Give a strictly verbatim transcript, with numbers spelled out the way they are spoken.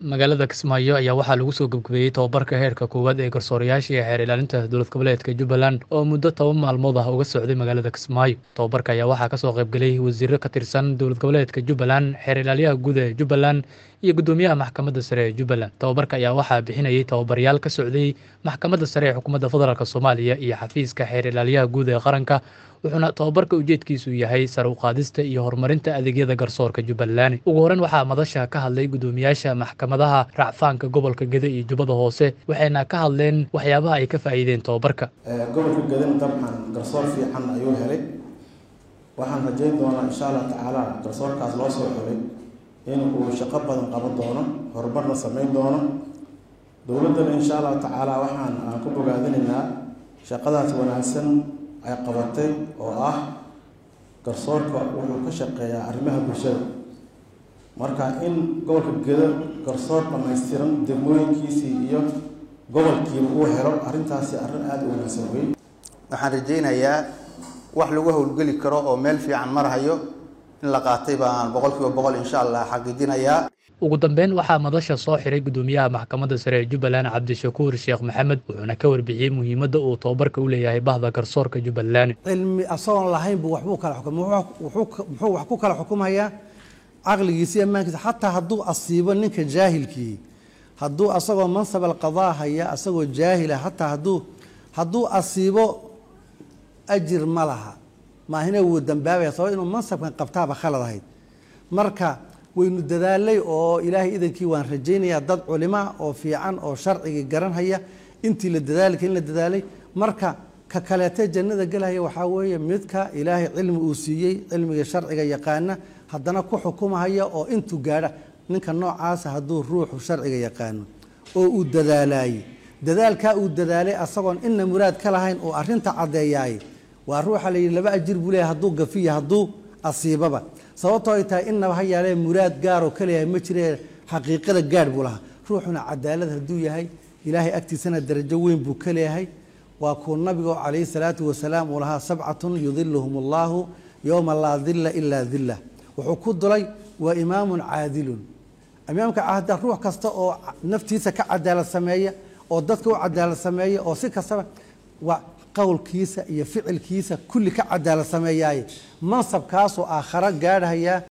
magaalada Kismaayo ayaa waxaa lagu soo gabagabeeyey tababarka heerka koowaad ee garsoorayaasha iyo xeer ilaalinta dowlad goboleedka Jubbaland oo muddo toban maalmood ah uga socday magaalada Kismaayo. Tababarka ayaa waxaa ka soo qayb galay wasiirro ka tirsan dowlad goboleedka Jubbaland, xeer ilaaliyaha guud ee Jubbaland iyo gudoomiyaha maxkamadda sare ee Jubbaland. Tababarka ayaa waxaa bixinayay tababarayaal ka socday maxkamadda sare ee xukuumadda federaalk Soomaaliya iyo xafiiska xeer ilaaliyaha guud ee qaranka, wuxuuna tababarka ujeedkiisu yahay sare u qaadista iyo horumarinta adeegyada garsoorka Jubbaland. Ugu horreyn waxaa madasha ka hadlay gudoomiyaasha maxkamadaha racfaanka gobolka Gedo iyo Jubbada Hoose, waxayna ka hadleen waxyaabaha ay ka faa'iideen tababarka. gobolka Gedo dabcan garsoor fiican ayuu helay. waxaan rajayn doonaa insha Allah tacaala garsoorkaas loo soo xulay in uu shaqo badan qaban doono, horumarna sameyn doono. dowladda insha Allah tacaala waxaan aan ku bogaadinaynaa shaqadaas wanaagsan ay qabatay oo ah garsoorka wuxuu ka shaqeeyaa arrimaha bulshada. marka in gobolka Gedo garsoor dhammaystiran degmooyinkiisii iyo gobolkiiba uu helo arrintaasi arrin aad u wanaagsan weey. waxaan rajaynayaa wax lagu howlgeli karo oo meel fiican marhayo in la qaatay baan boqolkiiba boqol insha Allah xaqiijinayaa. ugu dambeyn waxaa madasha soo xiray gudoomiyaha maxkamadda sare ee Jubbaland Cabdishakuur Sheekh Maxamed, wuxuuna ka warbixiyay muhiimadda uu tababarka u leeyahay bahda garsoorka Jubbaland. cilmi asoon lahayn buu waxbuu kala xukumay, wuxuu muxuu wax ku kala xukumayaa aqligiisa iyo maankiisa. xataa hadduu asiibo ninka jaahilkii, hadduu asagoo mansab alqadaa haya asagoo jaahila, xataa hadduu hadduu asiibo ajir ma laha, maahina wuu dambaabaya sabab inuu mansabkan qabtaaba khalad ahayd. marka waynu dadaalay oo ilaahay idankii waan rajaynayaa dad culimo oo fiican oo sharciga garan haya intii la dadaalay in la dadaalay. marka ka kaleetay jannada galaya waxaa weeye midka ilaahay cilmi uu siiyey, cilmiga sharciga yaqaana, haddana ku xukumahaya oo intuu gaadha. ninka noocaasa hadduu ruuxu sharciga yaqaano oo uu dadaalayay, dadaalkaa uu dadaalay asagoon inna muraad ka lahayn oo arrinta caddeeyaay, waa ruuxa la yidhi laba ajir buu leeyahay hadduu gafiya hadduu asiibaba. sababtoo ay tahay innaba ha yaalee muraad gaaroo ka leeyahay ma jiree xaqiiqada gaadh buu lahaa. ruuxuna cadaalad hadduu yahay ilaahay agtiisana darajo weyn buu ka leeyahay. waa kuu nabigu calayhi salaatu wasalaam uu lahaa sabcatun yudiluhum allahu yowma laa dilla ilaa dillah. wuxuu ku dulay waa imaamun caadilun. imaamka caadil ruux kasta oo naftiisa ka cadaalad sameeya oo dadka u cadaalad sameeya oo si kastaba waa qowlkiisa iyo ficilkiisa kulli ka cadaalad sameeyaay mansabkaasoo aakhara gaadhaya.